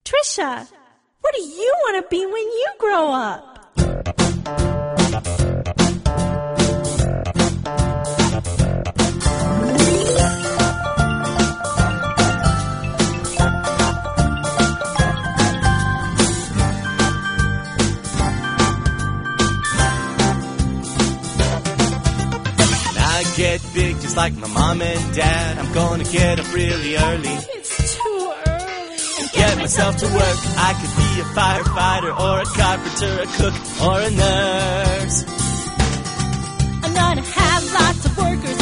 Trisha, what do you want to be when you grow up? Get big just like my mom and dad. I'm gonna get up really early. It's too early. Get myself to work. I could be a firefighter or a carpenter, a cook or a nurse. I'm gonna have lots of workers